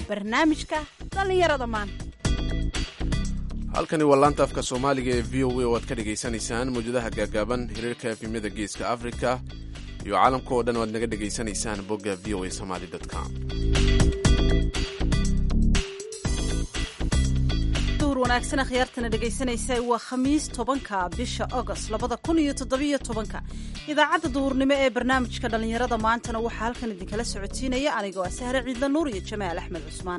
barnaamijka dhallinyarada maanta. halkani waa laanta afka soomaaliga ee v o a oo aad ka dhegaysanaysaan mawjadaha gaagaaban hiriirka efemyada geeska afrika iyo caalamka oo dhan oo aad naga dhegaysanaysaan bogga v o a somali.com. wanaagsan akhyaartana dhegaysanaysa waa khamiis 10ka bisha August 2017. idaacadda duhurnimo ee barnaamijka dhalinyarada maantana waxaa halkan idinkala socotiinaya anigoo ah Sahre Ciidla Nuur iyo Jamaal Axmed Cusmaan.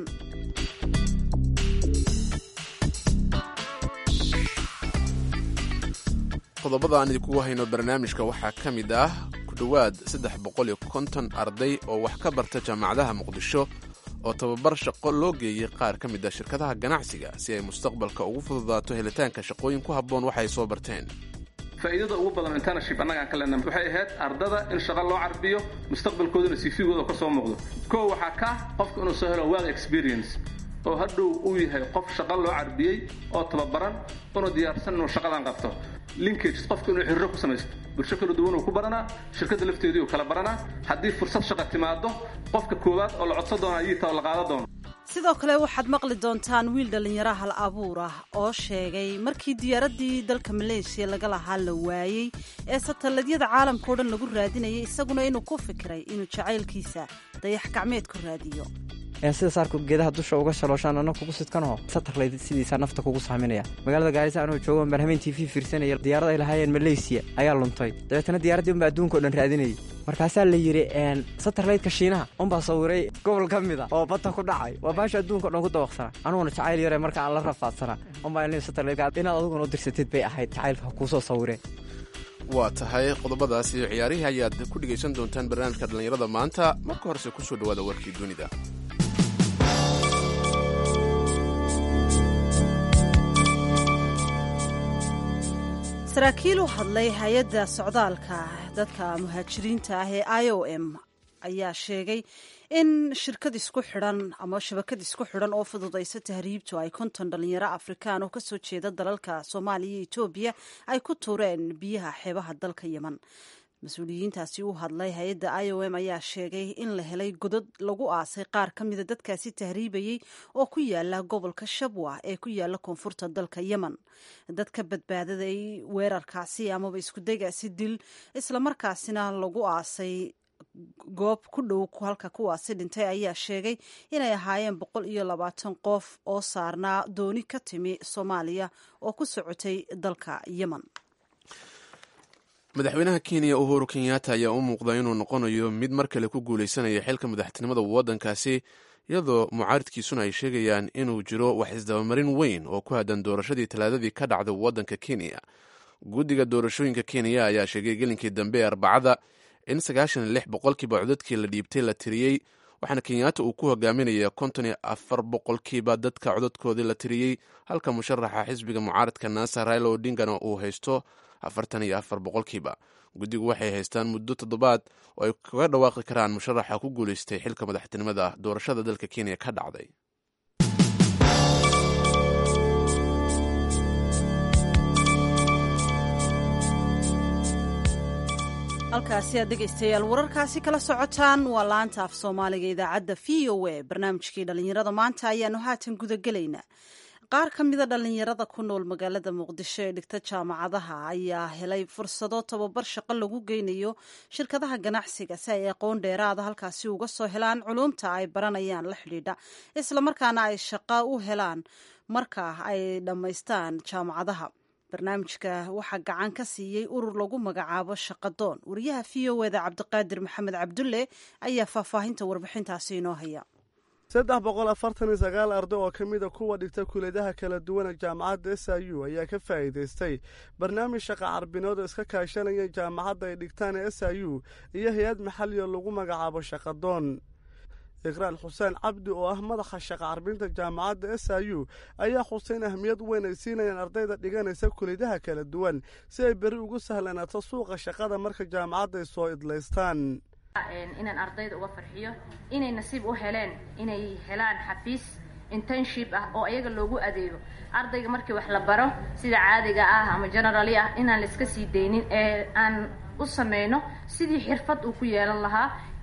qodobada aan idinku hayno barnaamijka waxaa ka mid ah ku dhowaad 350 arday oo wax ka barta jaamacadaha Muqdisho oo tababar shaqo loo geeyay qaar ka mid ah shirkadaha ganacsiga si ay mustaqbalka ugu fududaato helitaanka shaqooyin ku habboon waxa ay soo barteen. faa'iidada ugu badan internship annaga aan ka leenahay waxay ahayd ardada in shaqo loo carbiyo mustaqbalkoodana CV-gooda ka soo muuqdo. koo waxaa ka qofka inuu soo helo work experience oo hadhow uu yahay qof shaqo loo carbiyey oo tababaran una diyaarsan inuu shaqadan qabto. linkage qofka inuu xiriir ku samaysto bulsho kala duwan uu ku baranaa shirkadda lafteedii uu kala baranaa haddii fursad shaqo timaado qofka koowaad oo la codsan doona ayay taa la qaadan doona. sidoo kale waxaad maqli doontaan wiil dhalinyaro hal abuur ah oo sheegay markii diyaaradii dalka Malaysia laga lahaa la waayay ee satalladyada caalamka oo dhan lagu raadinayay isaguna inuu ku fikiray inuu jacaylkiisa dayax gacmeed ku raadiyo. sida saarku geedaha dusha uga shalooshaan anna kugu sidkanoo satarleyd sidiisa nafta kugu saaminaya magaalada Gaarisa anoo joogo barnaamij TV fiirsanaya diyaarad ay lahaayeen Malaysia ayaa luntay dabeetana diyaaradii unba adduunka oo dhan raadinayay markaasaa la yiri satarleydka Shiinaha unbaa sawiray gobol ka mid ah oo badda ku dhacay waa baasha adduunka oo dhan ku dawaqsana anuguna jacayl yare marka aan la rafaadsana unbaa inay satarleydka inaad aduguna u dirsatid bay ahayd jacaylka ku soo sawireen. waa tahay qodobadaas iyo ciyaarihii ayaad ku dhegaysan doontaan barnaamijka dhalinyarada maanta marka horese ku soo dhawaada warkii dunida. saraakiil u hadlay hay-adda socdaalka dadka muhaajiriinta ah ee IOM ayaa sheegay in shirkad isku xidhan ama shabakad isku xidhan oo fududaysa tahriibtu ay 50 dhalinyaro Afrikaan oo kasoo jeeda dalalka Soomaaliya iyo Itoobiya ay ku tuureen biyaha xeebaha dalka Yemen. mas-uuliyiintaasi u hadlay hay-adda IOM ayaa sheegay in la helay godad lagu aasay qaar ka mida dadkaasi tahriibayey oo ku yaala gobolka Shabwa ee ku yaala koonfurta dalka Yemen. dadka badbaadaday weerarkaasi amaba isku daygaasi dil islamarkaasina lagu aasay goob ku dhow halka kuwaasi dhintay ayaa sheegay inay ahaayeen 120 qof oo saarnaa dooni ka timi Soomaaliya oo ku socotay dalka Yemen. madaxweynaha Kenya Uhuru Kenyatta ayaa u muuqda inuu noqonayo mid mar kale ku guuleysanaya xilka madaxtinimada waddankaasi iyadoo mucaaridkiisuna ay sheegayaan inuu jiro wax isdabamarin weyn oo ku haddan doorashadii talaadadii ka dhacday waddanka Kenya. guddiga doorashooyinka Kenya ayaa sheegay gelinkii dambe Arbacada in 96% codadkii la dhiibtay la tiriyey waxaana Kenyatta uu ku hogaaminaya 54% dadka codadkoodii la tiriyey halka musharaxa xisbiga mucaaradka NASA Raila Odinga uu haysto 44%. guddigu waxay haystaan muddo 7 oo ay kaga dhawaaqi karaan musharaxa ku guuleystay xilka madaxtinimada doorashada dalka Kenya ka dhacday. halkaasi aad dhegaystayaal wararkaasi kala socotaan waa laanta af Soomaaliga idaacadda VOA. barnaamijkii dhalinyarada maanta ayaanu haatan gudagelaynaa. qaar ka mida dhalinyarada ku nool magaalada Muqdisho ee dhigta jaamacadaha ayaa helay fursado tababar shaqo lagu geynayo shirkadaha ganacsiga si ay aqoon dheeraada halkaasi uga soo helaan culumta ay baranayaan la xidhiidha isla markaana ay shaqo u helaan marka ay dhammaystaan jaamacadaha. barnaamijka waxaa gacan ka siiyey urur lagu magacaabo Shaqadoon. wariyaha VOA-da Cabdiqaadir Maxamed Cabdulle ayaa faahfaahinta warbixintaasi inoo haya. 349 arday oo ka mida kuwa dhigta kuleedaha kala duwan jaamacadda SIU ayaa ka faa'iidaystay barnaamij shaqo carbinood oo iska kaashanaya jaamacadda ay dhigtaan SIU iyo hay'ad maxalli oo lagu magacaabo Shaqadoon. ikraan xuseen cabdi oo ah madaxa shaqo carbinta jaamacadda SIU ayaa xuseen ahmiyad weyn ay siinayaan ardayda dhiganaysa kuleedaha kala duwan si ay beri ugu sahlanaato suuqa shaqada marka jaamacadda ay soo idlaystaan. inaan ardayda uga farxiyo inay nasiib u heleen inay helaan xafiis internship ah oo ayaga loogu adeego ardayga markii wax la baro sida caadiga ah ama generally ah inaan la iska sii deynin ee aan u sameeyno sidii xirfad uu ku yeelan lahaa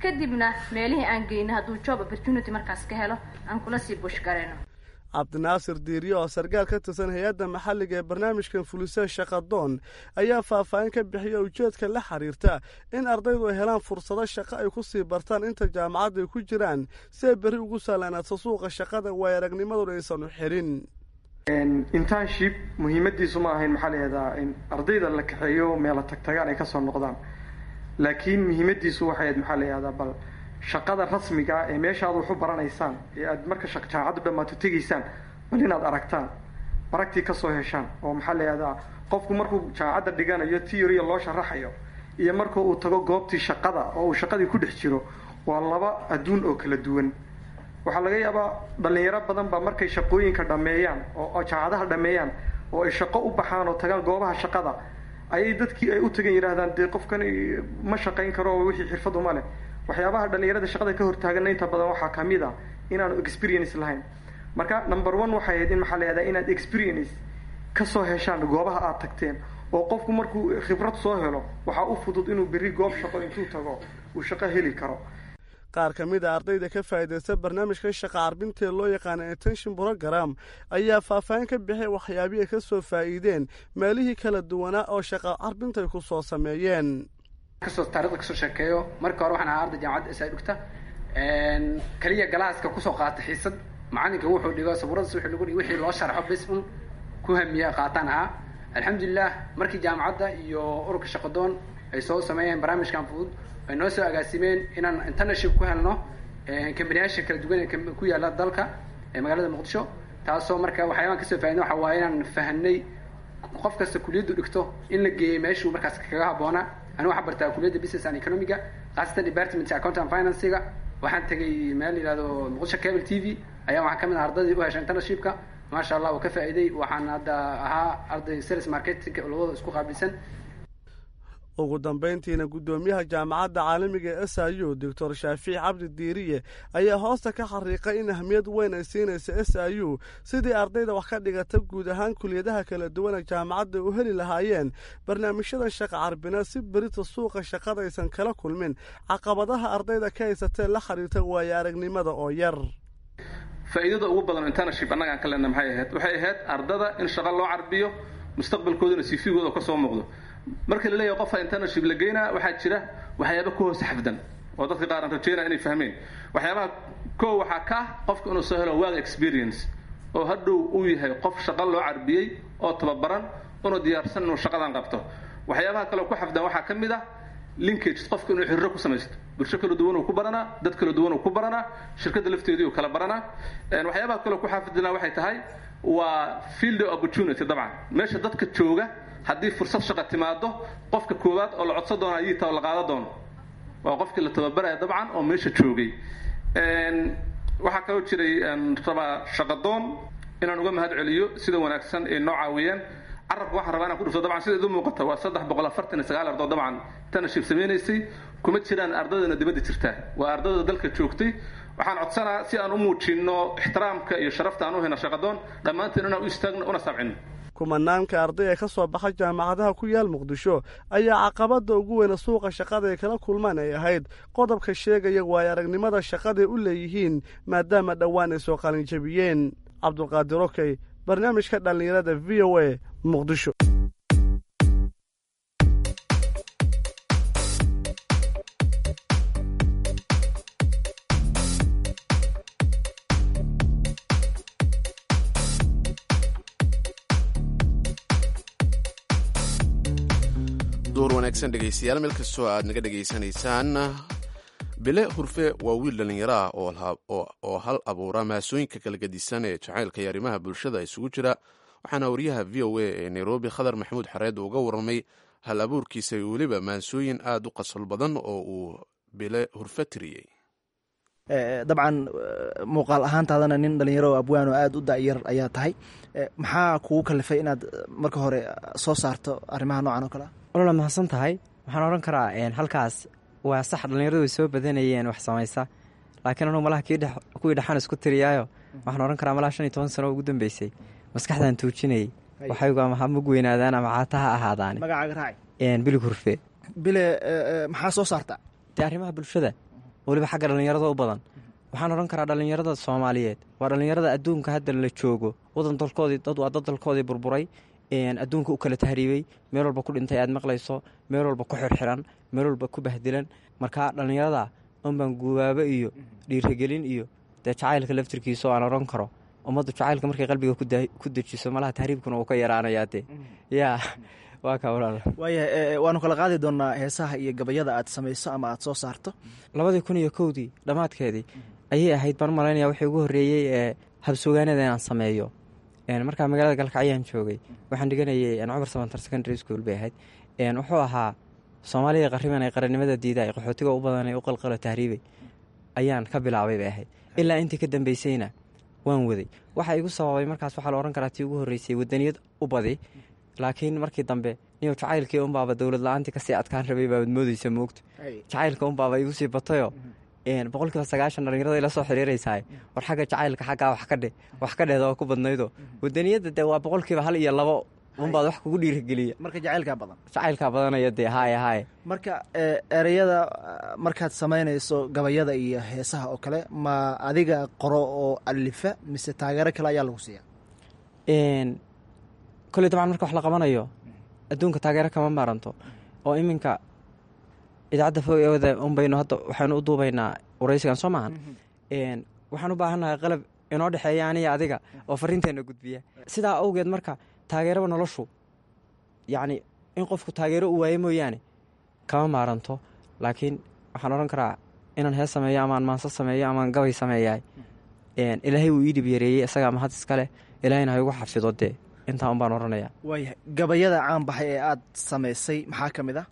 kadibna meelihii aan geyno hadduu job opportunity markaas ka helo aan kula sii bush garayno. cabdinaasir diiriye oo sarkaal ka tirsan hay-adda maxalliga ee barnaamijkan fulisee shaqadoon ayaa faahfaahin ka bixiya ujeedka la xiriirta in ardaydu ay helaan fursado shaqo ay ku sii bartaan inta jaamacadda ay ku jiraan si ay berri ugu sahlaanaato suuqa shaqada waay aragnimaduna aysan u xirin. internship muhiimadiisu ma ahayn maxaa layihahdaa in ardayda la kaxeeyo meelo tagtagaan ay kasoo noqdaan, laakiin muhiimadiisu waxay ahayd maxaa layihahdaa bal shaqada rasmiga ee meesha aad wax u baranaysaan ee aad marka jaamacaddu dhammaato tegaysaan bal inaad aragtaan aragtii kasoo heshaan oo maxaa layihahdaa qofku markuu jaamacadda dhiganayo theory loo sharaxayo iyo marka uu tago goobtii shaqada oo uu shaqadii ku dhex jiro waa laba adduun oo kala duwan. waxaa laga yaabaa dhalinyaro badan baa markay shaqooyinka dhameeyaan oo jaamacadaha dhameeyaan oo ay shaqo u baxaan oo tagaan goobaha shaqada ayay dadkii ay u tagan yidhaahdaan dee qofkani ma shaqayn karo wixii xirfad uma leh. waxyaabaha dhalinyarada shaqada ka hortaagana inta badan waxaa kamid a inaanu experience lahayn. marka number 1 waxay ahayd in maxaa la yihahdaa inaad experience kasoo heshaan goobaha aad tagteen oo qofku markuu khibrad soo helo waxaa u fudud inuu berri goob shaqo intuu tago uu shaqo heli karo. qaar ka mid a ardayda ka faa'iidaysta barnaamijka shaqa carbinta loo yaqaana intention program ayaa faahfaahin ka bixiyay waxyaabihii ay ka soo faa'iideen meelihii kala duwanaa oo shaqa carbinta ay ku soo sameeyeen. kasoo taariikhda kasoo sheekeeyo marka hore waxaan ahaa arday jaamacadda isaa dhigta kaliya galaaska kusoo qaata xiisad macalinka wuxuu dhigo sabuuradaas wuxuu dhigo wixii loo sharxo bes un ku hamiya qaataan ahaa. alxamdulilah markii jaamacadda iyo ururka shaqadoon ay soo sameeyeen barnaamijkan fudud ay noo soo agaasimeen inaan internship ku helno kambaniyaasha kala duwan ee ku yaala dalka ee magaalada muqdisho, taasoo marka waxyaabaan kasoo faa'iidnay waxa waaye inaan fahanay qof kasta kuliyaddu dhigto in la geeyo meeshuu markaas kaga habboonaa. anigu waxaan bartaa kuliyadda business and economiga khaasatan department account and financega. waxaan tegay meel yidhahdo muqdisho cable TV ayaa waxaan ka mid ah ardaydii u heshay internshipka maasha allah oo ka faa'iiday. waxaan hadda ahaa arday sales marketing labada isku qaabilsan. ugu dambayntiina guddoomiyaha jaamacadda caalamiga ee SIU Dr. Shaafiic Cabdi Diiriye ayaa hoosta ka xariiqay in ahmiyad weyn ay siinayso SIU sidii ardayda wax ka dhigata guud ahaan kuliyadaha kala duwan ee jaamacadda u heli lahaayeen barnaamijyada shaqa carbina si berita suuqa shaqada aysan kala kulmin caqabadaha ardayda ka haysatee la xiriirta waayo aragnimada oo yar. faa'iidada ugu badan internship annaga aan ka leenahay waxay ahayd ardada in shaqo loo carbiyo mustaqbalkoodana CV-gooda ka soo muuqdo. marka la leeyahay qofka internship la geynaa waxaa jira waxyaabo ku hoos xafdan oo dadka qaar aan rajeynaa inay fahmeen. waxyaabaha koo waxaa ka qofka inuu soo helo work experience oo hadhow uu yahay qof shaqo loo carbiyey oo tababaran una diyaarsan inuu shaqadan qabto. waxyaabaha kale ku xafdan waxaa ka mid ah linkage, qofka inuu xiriiro ku samaysto bulsho kala duwan uu ku baranaa, dad kala duwan uu ku baranaa, shirkadda lafteedii uu kala baranaa. waxyaabaha kale ku xafdinaa waxay tahay waa field opportunity. dabcan meesha dadka jooga haddii fursad shaqa timaado qofka koowaad oo la codsan doona ayii taa la qaada doono waa qofkii la tababaraya dabcan oo meesha joogay. waxaa kaloo jiray rabaa shaqadoon inaan uga mahad celiyo sida wanaagsan ee noo caawiyeen. carabka waxaan rabaa inaan ku dhufto dabcan sida idu muuqata waa 349 ardood dabcan internship sameynaysay kuma jiraan ardadana dibadda jirtaa, waa ardada dalka joogtay. waxaan codsanaa si aan u muujino ixtiraamka iyo sharafta aan u hayno shaqadoon dhammaanteen inaan u istaagno una sabcino. kumanaanka arday ee ka soo baxa jaamacadaha ku yaal muqdisho ayaa caqabada ugu weyna suuqa shaqada ay kala kulmaan ay ahayd qodobka sheegaya waayo aragnimada shaqaday u leeyihiin maadaama dhowaan ay soo qalin jabiyeen. cabdulqaadir okey, barnaamijka dhallinyarada VOA muqdisho. duur wanaagsan dhegaystayaal meel kastoo aad naga dhegaysanaysaan. bile hurfe waa wiil dhallinyaro ah oo hal abuura maasooyinka kala gedisan ee jacaylka iyo arrimaha bulshada isugu jira. waxaana wariyaha v o a ee nairobi khadar maxamuud xareed uga warramay hal abuurkiisa iyo weliba maasooyin aad u qasal badan oo uu bile hurfe tiriyey. dabcan muuqaal ahaantaadana nin dhallinyaro oo abwaan oo aada u da'yar ayaa tahay. maxaa kugu kalifay inaad marka hore soo saarto arrimaha noocan oo kale ah? walaala mahadsan tahay. waxaan odhan karaa halkaas waa sax dhallinyaradu way soo badanayeen wax samaysa, laakiin anugu malaha kuwii dhaxan isku tiriyaayo waxaan odhan karaa malaha 15 sano ugu dambeysay maskaxdaan tuujinayay waxaygu ama ha mug weynaadaan ama caata ha ahaadaan. magacaaga raaci? bile hurfe. bile maxaa soo saarta? dee arrimaha bulshada weliba xagga dhallinyarada u badan. waxaan odhan karaa dhallinyarada soomaaliyeed waa dhallinyarada adduunka hadda la joogo wadan dalkoodii waa dad dalkoodii burburay, adduunka u kala tahriibay, meel walba ku dhintay aad maqlayso, meel walba ku xirxiran, meel walba ku bahdilan. marka dhallinyarada unbaan guubaabo iyo dhiirigelin iyo dee jacaylka laftirkiisa oo aan odhan karo ummaddu jacaylka markay qalbiga ku dejiso malaha tahriibkuna uu ka yaraanayaa dee yaa waa kaa walaal. waayahay waanu kala qaadi doonaa heesaha iyo gabayada aad samayso ama aad soo saarto. 2001 dhammaadkeedii ayay ahayd baan malaynaya wixii ugu horreeyey ee habsugaanada inaan sameeyo. markaa magaalada galkacyaan joogay waxaan dhiganayay cumar sabantar secondary school bay ahayd. wuxuu ahaa soomaaliya qarriban ee qarannimada diida ay qaxootiga u badan ee u qalqalo tahriibay ayaan ka bilaabay bay ahayd. ilaa intii ka dambeysayna waan waday. waxa igu sababay markaas waxaa la odhan karaa tii ugu horreysay wadaniyad u badi, laakiin markii dambe niyo jacaylkii unbaaba dowlad la-aantii kasii adkaan rabay baabad moodeysa moogta. jacaylka unbaaba igu sii batayo 90% dhallinyarada ila soo xiriiraysaa war xagga jacaylka xaggaa wax ka dheeda oo ku badnaydo wadaniyadda dee waa 100% 1 iyo 2 unbaad wax kugu dhiirigeliya. marka jacaylkaa badanaya dee haye marka ereyada markaad samaynayso gabayada iyo heesaha oo kale ma adiga qoro oo alifa mise taageero kale ayaa lagu siiya? koley dabcan marka wax la qabanayo adduunka taageero kama maaranto oo iminka idaacadda fogeewada unbaynu hadda waxaanu u duubaynaa waraysigan soo maahan. waxaan u baahannahay qalab inoo dhexeeya aniga adiga oo fariinteenna gudbiya. sidaa awgeed marka taageeraba noloshu yacni in qofku taageero u waayo mooyaane kama maaranto. laakiin waxaan odhan karaa inaan hees sameeyo amaan maanso sameeyo amaan gabay sameeyahay ilaahay wuu ii dhib yareeyey isagaa mahad iskale, ilaahayna ha igu xafido dee intaa un baan odhanayaa. waayahay gabayada caan baxay ee aad samaysay maxaa ka mid ah?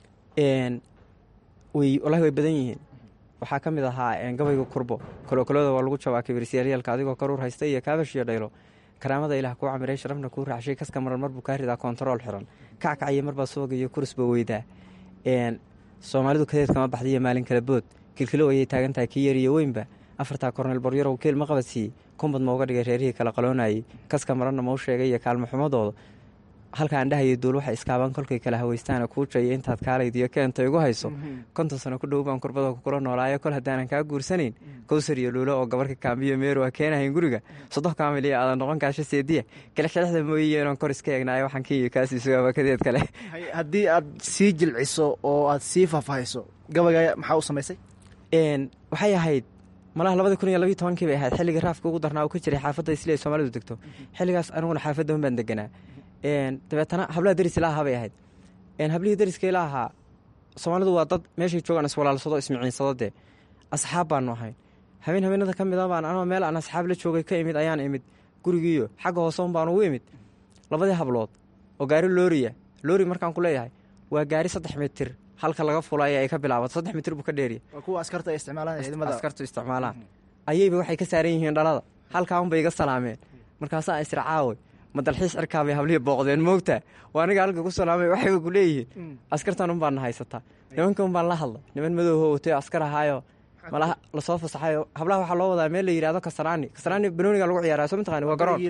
wallahi way badan yihiin. waxaa ka mid ahaa gabayga kurbo kolokolada waa lagu jabaa kibirsiyaryaalka adigoo karuur haysta iyo kaabashiyo dhaylo karaamada ilaah kuu camiray sharafna kuu raacshay kaska maran marbuu kaa ridaa kontarool xiran kackaciyo marbaa sooga iyo kurusba weydaa. soomaalidu kadeed kama baxdaiyo maalin kala bood kilkilo ayay taagan tahay kii yariyo weynba 4 korneel boryarow keel ma qabadsiiyey kumbad mauga dhigay reerihii kala qaloonayay kaska maranna mau sheegay iyo kaalmo xumadooda halka aan dhahayo duul waxa iskaabaan kolkay kala hawaystaana kuujaya intaad kaalaydiyo keenta igu hayso 50 sano ku dhow baan kurbada kukula noolaayo kol haddaanan kaa guursanayn kowsar iyo luulo oo gabarka kaambiyo meeru a keenahayn guriga 3 kaamil iyo aadan noqon kaasho seediya kelexkelexda mooyiyo inaan kor iska eegnaayo waxaan kiiyo kaasii sugaaba kadeed kale. haddii aad sii jilciso oo aad sii faahfaahayso gabayga maxaa u samaysay? waxay ahayd malaha 2012 bay ahayd xilliga raafka ugu darnaa uu ka jiray xaafadda isla ay soomaalidu degto. xilligaas aniguna xaafadda un baan deganaa. dabeetana hablaha deris ila ahaa bay ahayd. hablihii deriska ila ahaa soomaalidu waa dad meeshay joogaan iswalaalsado ismiciinsado dee asxaab baanu ahayn. habeenada ka mida baan anoo meel aan asxaab la joogay ka imid ayaan imid gurigiiyo xagga hoose un baan ugu imid 2 hablood oo gaari loori markaan ku leeyahay waa gaari 3 mitir halka laga fulay ay ka bilaabato 3 mitir buu ka dheeriya. waa kuwa askarta isticmaalaan ayayba waxay ka saaran yihiin dhalada halkaa unbay iga salaameen. markaasaa isracaawe ma dalxiis cirkaabay hablihii booqdeen moogta waa aniga halka ku salaamay waxayba ku leeyihiin askartan unbaan na haysataa. nimanka unbaan la hadlay niman madowho watay askar ahaayo malaha lasoo fasaxayo hablaha waxaa loo wadaa meel la yidhahdo kasaraani banooniga lagu ciyaara soo mataqaani waa garoon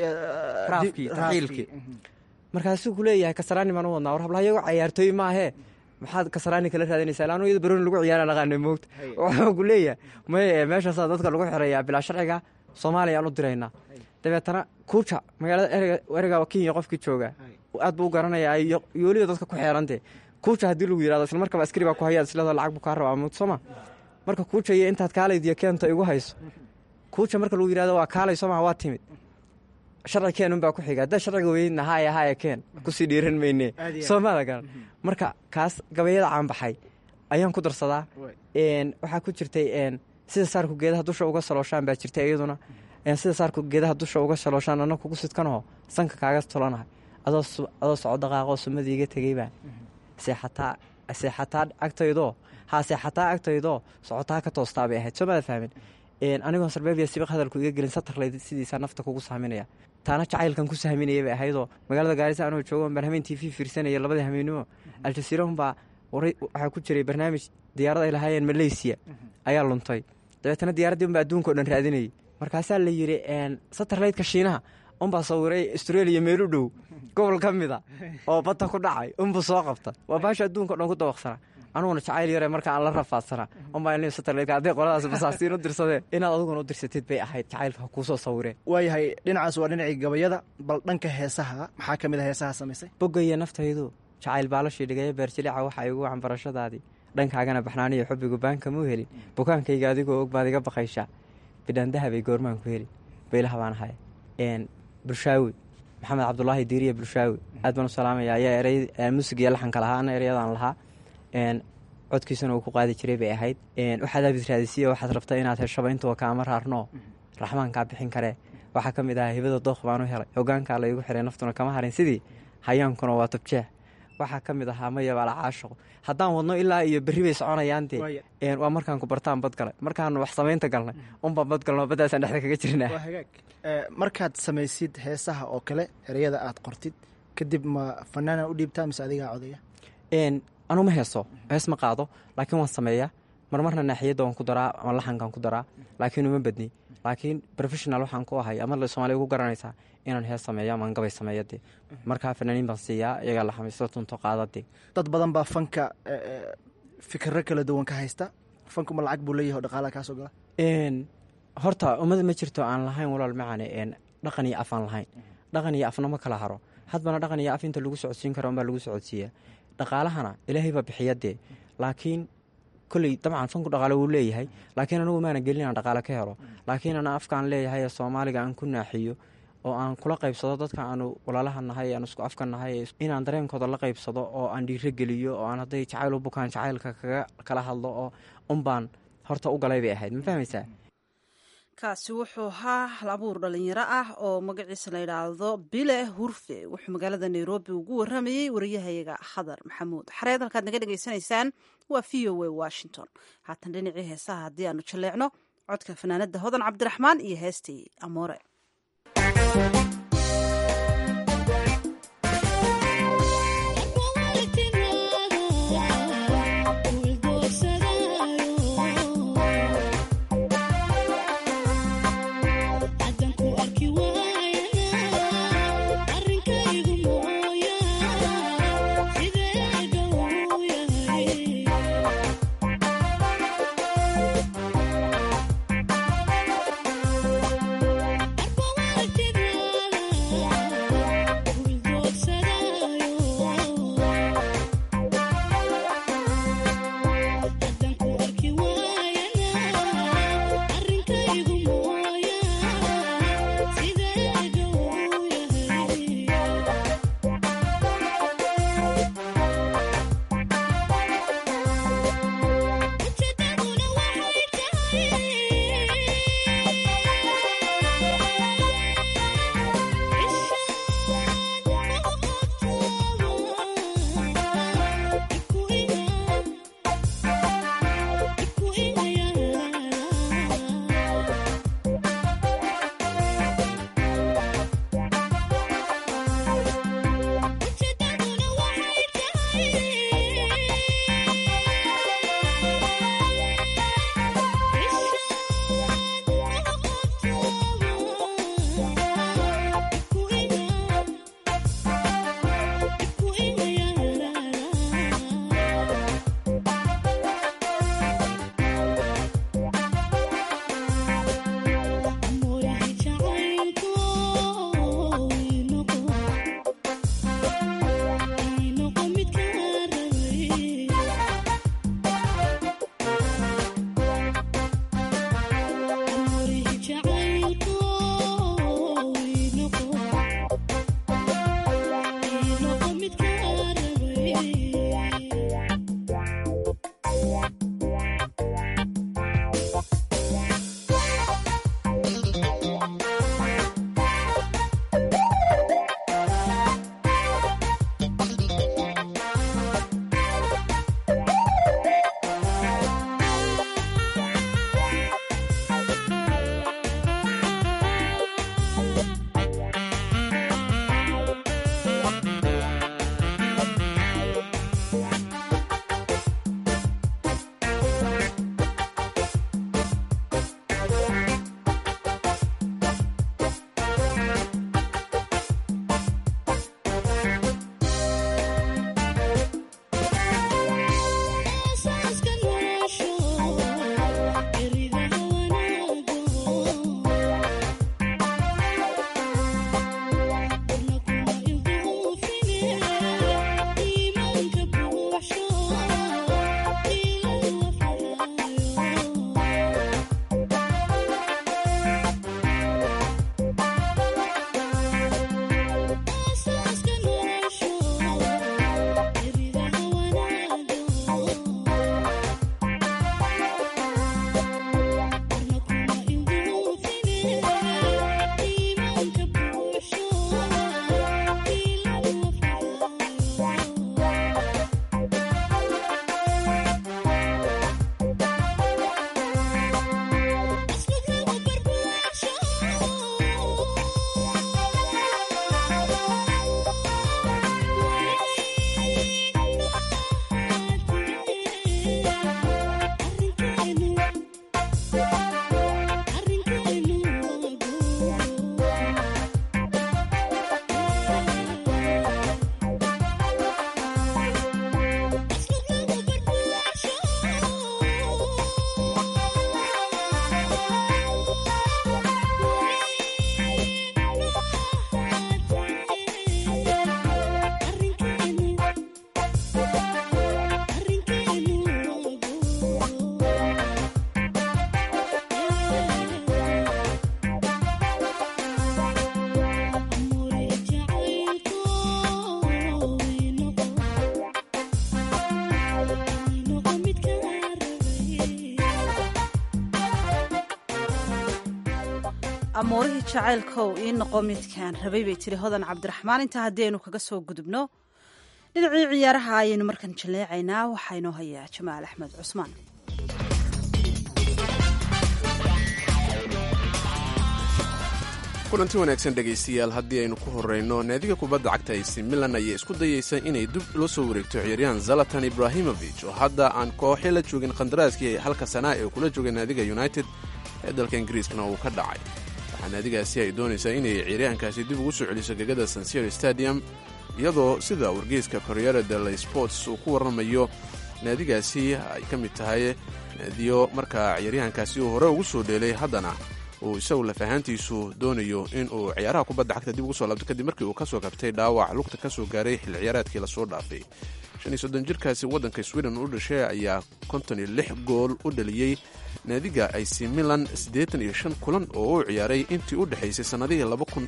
tarxiilkii. markaasuu ku leeyahay kasaraani baan u wadnaa war hablaha iyago cayaartooy maahee maxaad kasaraani kala raadinaysaa laanu iyada banooni lagu ciyaara naqaanay moogta. wuxuu ku leeyahay maye meeshaasaa dadka lagu xirayaa bilaa sharciga soomaaliya aan u diraynaa. dabeetana kuuja magaalada erega kenya qofkii jooga aad buu u garanayaa iyo weliba dadka ku xeerantee kuuja haddii lagu yihahdo isla markaba askari baa ku hayaad isleedoo lacag buu kaa rabaa mud sooma. marka kuuja iyo intaad kaalaydiyo keenta igu hayso kuuja marka lagu yihahdo waa kaalay soomaa waa timid sharci keen unbaa ku xiga haddaa sharciga weydna haya keen kusii dhiiran mayne soomada garan. marka kaas gabayada caanbaxay ayaan ku darsadaa. waxaa ku jirtay sida saarku geedaha dusha uga salooshaan baa jirtay iyaduna sida saarku geedaha dusha uga salooshaan anna kugu sidkanaho sanka kaaga tolanahay adoo soco dhaqaaqoo sumadii iga tegey baan seexataa agtaydoo socotaa ka toostaa bay ahayd soomada fahmin. anigoo sarbeebiya sibiq hadalku iga gelin satarlayd sidiisaa nafta kugu sahminaya taana jacaylkan ku sahminaya bay ahaydoo magaalada gaarisa anoo joogo barnaamij TV fiirsanaya 2 habeenimo aljasiira unbaa waxaa ku jiray barnaamij diyaarad ay lahaayeen Malaysia ayaa luntay. dabeetana diyaaraddii unbaa adduunka oo dhan raadinayay. markaasaa la yidhi satarlaydka shiinaha unbaa sawiray Australia meel u dhow gobol ka mida oo badda ku dhacay unbuu soo qabta waa baasha adduunka o dhan ku dabaqsana. anuguna jacayl yare marka aan la rafaadsana unbaa in satellite hadday qoladaas basaasiin u dirsadeen inaad adiguna u dirsatid bay ahayd jacaylka ha kuusoo sawireen. waayahay dhinacaas waa dhinacii gabayada, bal dhanka heesaha maxaa ka mid a heesaha samaysay? bogaya naftaydu jacayl baalashii dhigaya beerjilica waxa igu wacan barashadaadii dhankaagana baxnaaniyo xubbigu baanka muu helin bukaankayga adigoo og baad iga baqayshaa bidhaandahabay goormaan ku heli baylaha baan ahay. bulshaawi maxamed cabdulaahi diiriye bulshaawi aad baan u salaamaya ayaa erey musig iyo laxanka lahaa ana ereyadaan lahaa codkiisuna uu ku qaadi jiray bay ahayd. waxaad abid raadisiya waxaad rabta inaad heshaba intuba kaama raarno raxmaankaa bixin karee waxaa ka mid ahaa hibada dooq baan u helay hogaankaa la igu xiray naftuna kama harin sidii hayaankuna waa tabjeex waxaa ka mid ahaa mayabaala caashiqo haddaan wadno ilaa iyo berri bay soconayaan dee waa markaan ku bartaan badgalay markaanu wax samaynta galnay unbaan badgalno baddaasaan dhexda kaga jirnaa. markaad samaysid heesaha oo kale ereyada aad qortid kadib ma fanaana u dhiibtaa mise adigaa codaya? anu ma heeso hees ma qaado laakiin waan sameeyaa marmarna naaxiyadda waan ku daraa ama laxankaan ku daraa laakiin uma badni laakiin professional waxaan ku ahay ama soomaaliya ugu garanaysaa inaan hees sameeyo amaan gabay sameeya dee markaa fanaaniin baan siiyaa iyagaa la xamiisto tunto qaadadee. dad badan baa fanka fikirro kala duwan ka haysta. fanku ma lacag buu leeyahay oo dhaqaalaha kaasoo gala? horta ummada ma jirto aan lahayn walaal macane dhaqan iyo af aan lahayn. dhaqan iyo afna ma kala haro hadbana dhaqan iyo af inta lagu socodsiin karo unbaa lagu socodsiiyaa. dhaqaalahana ilaahay baa bixiya dee laakiin kolley dabcan fanku dhaqaale wuu leeyahay laakiin anigu maana gelin aan dhaqaale ka helo laakiin ana afkaan leeyahay ee soomaaliga aan ku naaxiyo oo aan kula qaybsado dadka aanu walaalaha nahay aan isku afka nahay inaan dareenkooda la qaybsado oo aan dhiiro geliyo oo aan hadday jacayl u bukaan jacaylka kaga kala hadlo oo unbaan horta u galay bay ahayd ma fahmaysaa. kaasi wuxuu ahaa hal abuur dhalinyaro ah oo magaciisa la yidhaahdo bile hurfe wuxuu magaalada nairobi ugu waramayey wariyahayaga khadar maxamuud xareed. halkaad naga dhegaysanaysaan waa v o a washington. haatan dhinacii heesaha haddii aanu jaleecno codka fanaanada hodan cabdiraxmaan iyo heestii amoore. Arko waalidkeed amoorihii jacaylkow ii noqo midkaan rabay bay tiri hodan cabdiraxmaan. intaa haddii aynu kaga soo gudubno dhinacii ciyaaraha ayaynu markan jaleecaynaa. waxaa inoo hayaa jamaal axmed cusmaan. kulanti wanaagsan dhegaystayaal, haddii aynu ku horrayno naadiga kubadda cagta AC Milan ayaa isku dayaysa inay dib loo soo wareegto ciyaaryahan Zlatan Ibrahimovic oo hadda aan kooxi la joogin qandaraaskii halka sana ee kula joogay naadiga United ee dalka Ingiriiskana uu ka dhacay. waxaa naadigaasi ay doonaysaa inay ciyaaryahankaasi dib ugu soo celiso gegada San Siro Stadium, iyadoo sida wargeyska Corriere dello Sport uu ku warramayo naadigaasi ay ka mid tahay naadiyo markaa ciyaaryahankaasi uu hore ugu soo dheelay, haddana uu isagu lafahaantiisu doonayo inuu ciyaaraha kubadda cagta dib ugu soo laabto kadib markii uu ka soo kabtay dhaawac lugta ka soo gaaray xilli ciyaareedkii lasoo dhaafay. 35 jirkaasi waddanka Sweden u dhashay ayaa 56 gool u dhaliyey naadiga AC Milan 85 kulan oo uu ciyaaray intii u dhexaysay sannadihii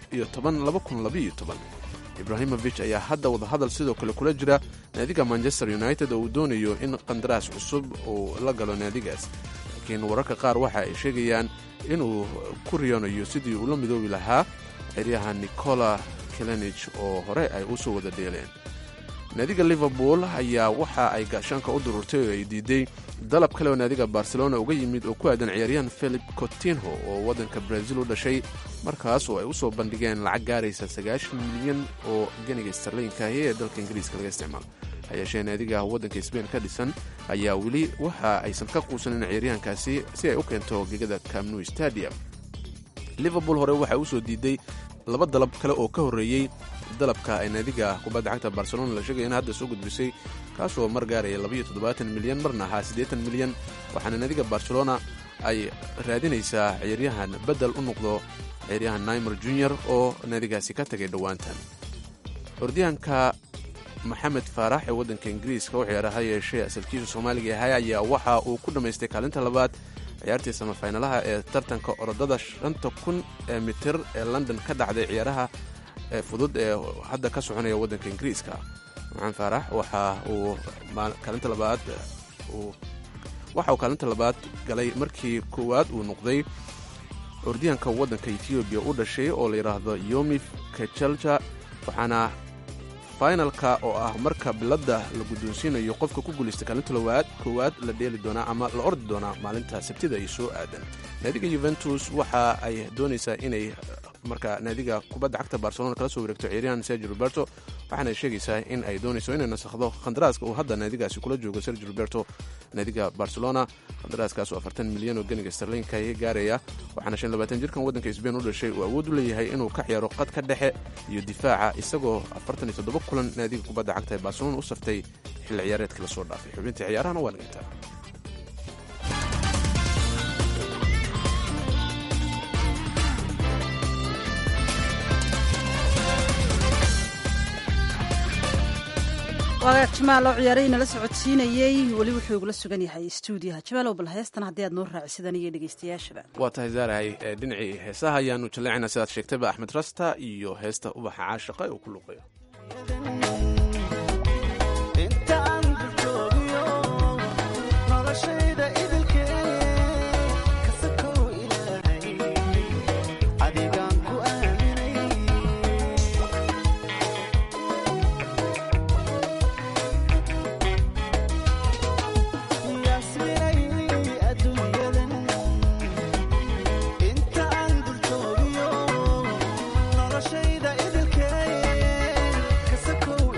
2010-2012. Ibrahimovic ayaa hadda wadahadal sidoo kale kula jira naadiga Manchester United oo uu doonayo in qandaraas cusub uu la galo naadigaas, laakiin wararka qaar waxa ay sheegayaan inuu ku riyoonayo sidii uu la midoobi lahaa ciyaaryahan Nikola Kalinic oo hore ay u soo wada dheeleen. naadiga Liverpool ayaa waxa ay gaashaanka u dururtay oo ay diiday dalab kale oo naadiga Barcelona uga yimid oo ku aadan ciyaaryahan Philip Coutinho oo waddanka Brazil u dhashay, markaas oo ay u soo bandhigeen lacag gaaraysa 90 milyan oo ganiga sterlinka ee dalka Ingiriiska laga isticmaalo. hayeeshee naadiga waddanka Spain ka dhisan ayaa weli waxa aysan ka quusanin ciyaaryahankaasi si ay u keento gegada Camp Nou Stadium. Liverpool hore waxa uu soo diiday laba dalab kale oo ka horreeyey dalabka ay naadiga kubadda cagta Barcelona la sheegay in hadda soo gudbisay, kaasoo mar gaaraya 72 milyan marna ahaa 80 milyan. waxaana naadiga Barcelona ay raadinaysaa ciyaaryahan bedel u noqdo ciyaaryahan Neymar Jr. oo naadigaasi ka tagay dhowaantan. Ordiyahanka Maxamed Faarax ee waddanka Ingiriiska u ciyaaraha yeeshee asalkiisu Soomaaliga yahay ayaa waxa uu ku dhamaystay kaalinta labaad ciyaartii semifinalaha ee tartanka orodada 5000 mitir ee London ka dhacday ciyaaraha fudud ee hadda ka soconaya waddanka Ingiriiska. Maxamed Faarax waxa uu kaalinta labaad galay markii koowaad uu noqday ordiyahanka waddanka Ethiopia u dhashay oo la yiraahdo Yomif Kechalcha, waxaana finalka oo ah marka biladda la guddoonsiinayo qofka ku guulaystay kaalinta koowaad la dheeli doonaa ama la ordi doonaa maalinta Sabtida ay soo aadan. naadiga Juventus waxa ay doonaysaa inay marka naadiga kubadda cagta Barcelona kala soo wareegto ciyaaryahan Sergio Roberto, waxaana ay sheegaysaa in ay doonayso inay nasakhdo qandaraaska uu hadda naadigaasi kula joogo Sergio Roberto naadiga Barcelona. qandaraaskaas oo 40 milyan oo ganiga sterlinka ay gaaraya, waxaana 25 jirkan waddanka Spain u dhashay uu awood u leeyahay inuu ka ciyaaro qadka dhexe iyo difaaca, isagoo 47 kulan naadiga kubadda cagta Barcelona u saftay xilli ciyaareedkii la soo dhaafay. xubintii ciyaarahana waa laga intaa. waa Jamaal oo ciyaarayna nala socodsiinayay, weli wuxuu igula sugan yahay stuudiyaha. Jamaal bal heestan haddii aad noo raacisidaan iyo dhegaystayaashaba. waa tahay Zaarahay, dhinacii heesaha ayaanu jaleecaynaa sidaad sheegtayba Axmed Rasta iyo heesta Ubaxa Caashiqa uu ku luqeeyo. Shayda idilkee kasakoo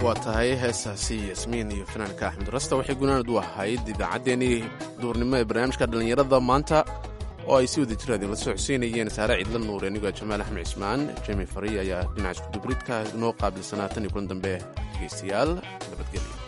waa tahay heesaasi yasmiin iyo fanaanka axmed rasta waxay gunaanad u ahayd idaacaddeenii duurnimo ee barnaamijka dhallinyarada maanta oo ay si wada jira idinla socodsiinayeen saare ciidla nuur anigoo jamaal axmed cismaan jemi fari ayaa dhinaca iskudubridka inoo qaabilsanaa tan iyo kulan dambe dhegaystayaal nabadgelya